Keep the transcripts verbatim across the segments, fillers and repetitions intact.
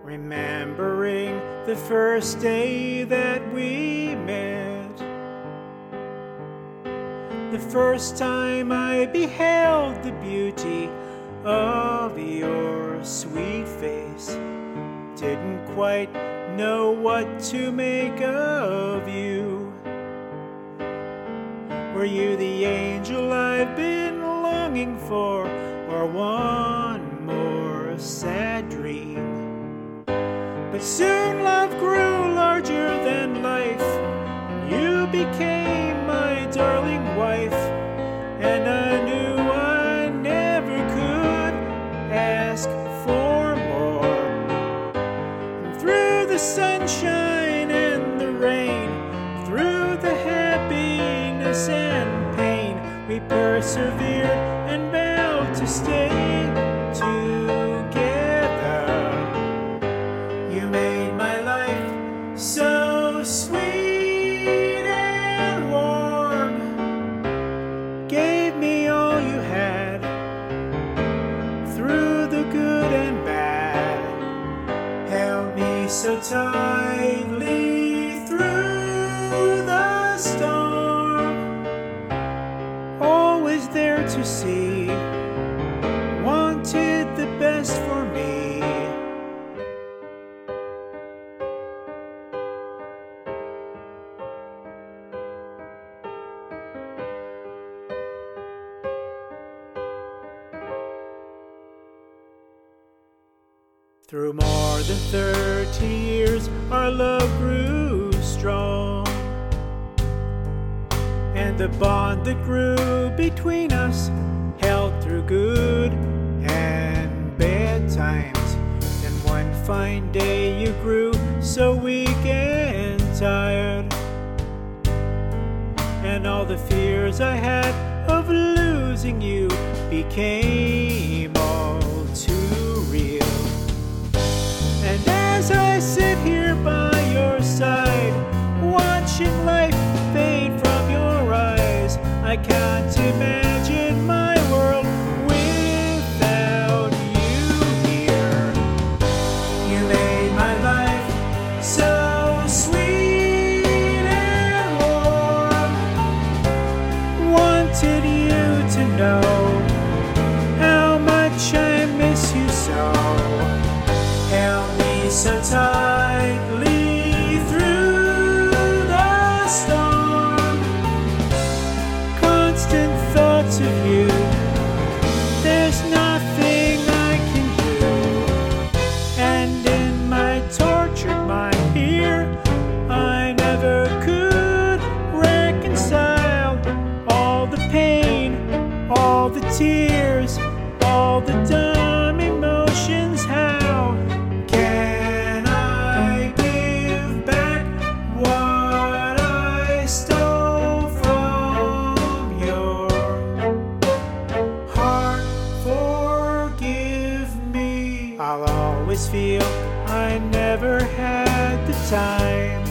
remembering the first day that we met, the first time I beheld the beauty of your sweet face. Didn't quite know what to make of you. Were you the angel I've been longing for, or one more sad dream? But soon love grew larger than life, and you became my darling wife, and I knew I never could ask for more. And through the sunshine and the rain, through the happiness and pain, we persevered and vowed to stay together. You made my life so sweet and warm, gave me all you had, through the good and bad, held me so tightly through the storm, always there to see, wanted the best for me. Through more than thirty years, our love grew strong, and the bond that grew between us held through good and bad times. And one fine day you grew so weak and tired, and all the fears I had of losing you became all too real. And as I sit here by your side, watching life fade from your eyes, I can't imagine my world without you here. You made my life so sweet and warm, wanted you to know how much I miss you so. Held me so tightly through the storm, constant thoughts of you, there's nothing I can do. And in my tortured mind here, I never could reconcile all the pain, all the tears, all the dumb emotions. How I'll always feel I never had the time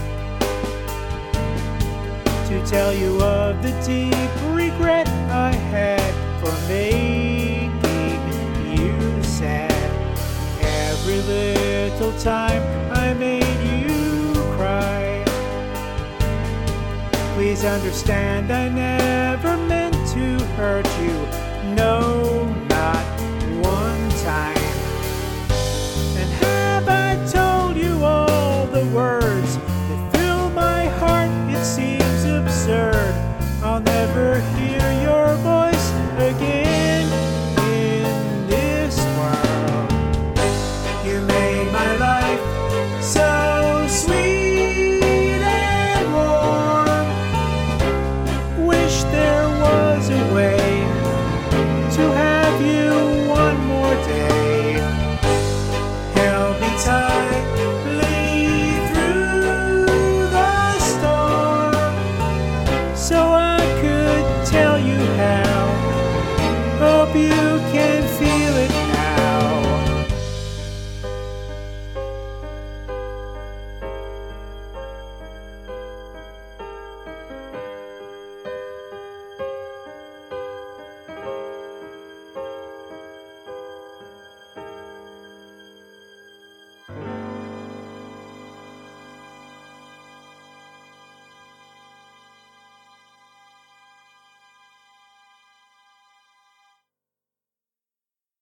to tell you of the deep regret I had for making you sad. Every little time I made you cry, please understand I never meant to hurt you. No